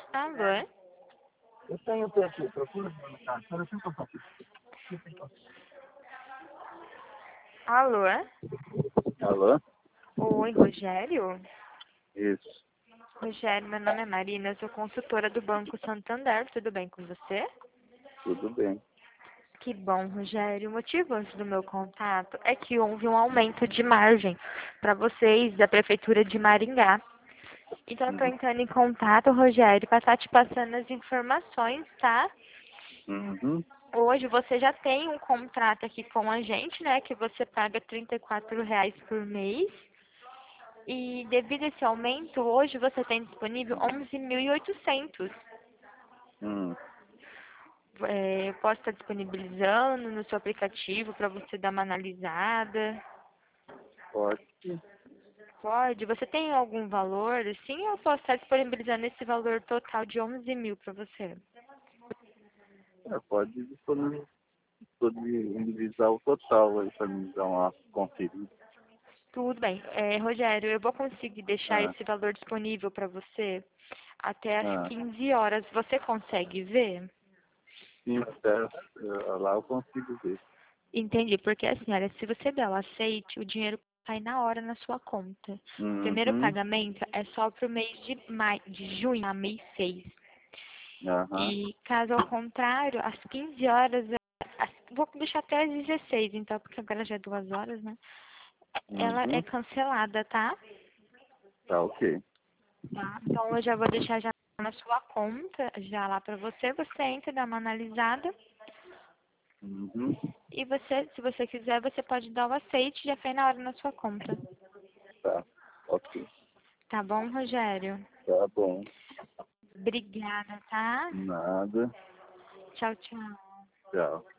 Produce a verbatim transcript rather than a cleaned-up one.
Alô? É? Eu tenho, eu tenho aqui, procura no carro. Espera, deixa eu passar aqui. Alô? É? Alô? Oi, Rogério? Isso. Rogério, meu nome é Marina, eu sou consultora do Banco Santander, tudo bem com você? Tudo bem. Que bom, Rogério. O motivo antes do meu contato é que houve um aumento de margem para vocês da Prefeitura de Maringá. Então, eu estou Uhum. entrando em contato, Rogério, para estar te passando as informações, tá? Uhum. Hoje você já tem um contrato aqui com a gente, né? Que você paga trinta e quatro reais por mês. E devido a esse aumento, hoje você tem disponível onze mil e oitocentos. Hum. É, eu posso estar disponibilizando no seu aplicativo para você dar uma analisada. Pode. Pode? Você tem algum valor? Sim, eu posso estar disponibilizando esse valor total de onze mil para você. É, pode disponibilizar disponibilizar o total aí para me dar uma conferida. Tudo bem. É, Rogério, eu vou conseguir deixar Ah, esse valor disponível para você até às ah. quinze horas. Você consegue ver? Sim, até eh, lá eu consigo ver. Entendi, porque assim, olha, se você der o aceite, o dinheiro cai na hora na sua conta. O primeiro Uhum. pagamento é só para o mês de, maio, de junho, a mês seis. Aham. E caso ao contrário, às quinze horas, às- vou deixar até às dezesseis, então, porque agora já é duas horas, né? Ela é Uhum. cancelada, tá? Tá, ok. Tá. Então eu já vou deixar já na sua conta, já lá para você, você entra, dá uma analisada. Uhum. E você, se você quiser, você pode dar o aceite, já foi na hora na sua conta. Tá, ok. Tá bom, Rogério? Tá bom. Obrigada, tá? Nada. Tchau, tchau. Tchau.